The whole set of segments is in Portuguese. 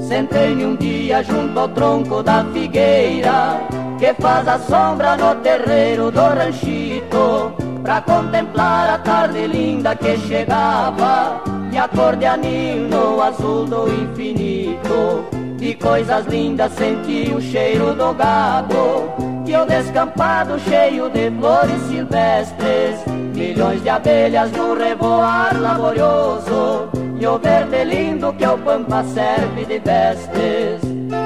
Sentei-me um dia junto ao tronco da figueira que faz a sombra no terreiro do ranchito, pra contemplar a tarde linda que chegava e a cor de anil no azul do infinito. De coisas lindas senti o cheiro do gado e o descampado cheio de flores silvestres, milhões de abelhas no revoar laborioso e o verde lindo que o pampa serve de vestes.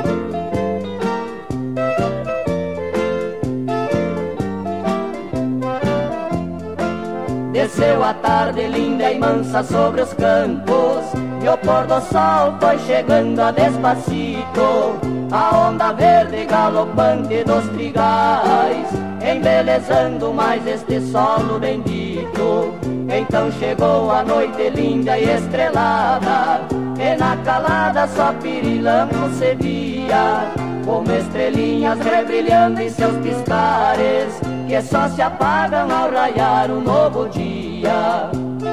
Desceu a tarde linda e mansa sobre os campos e o pôr do sol foi chegando a despacito. A onda verde galopante dos trigais, embelezando mais este solo bendito. Então chegou a noite linda e estrelada, e na calada só pirilampo se via, como estrelinhas rebrilhando em seus piscares, que só se apagam ao raiar o novo dia.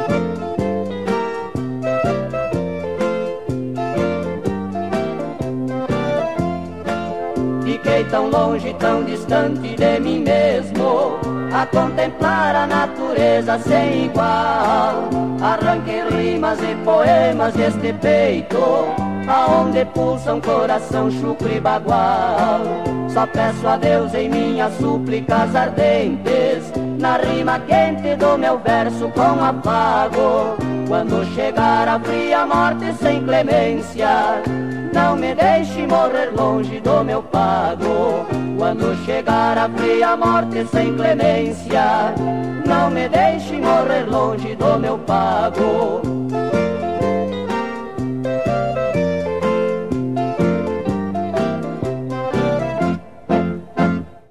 Fiquei tão longe, tão distante de mim mesmo, a contemplar a natureza sem igual. Arranquei rimas e poemas deste peito, aonde pulsa um coração chucro e bagual. Só peço a Deus em minhas súplicas ardentes, na rima quente do meu verso com afago. Quando chegar a fria morte sem clemência, não me deixe morrer longe do meu pago. Quando chegar a fria morte sem clemência, não me deixe morrer longe do meu pago.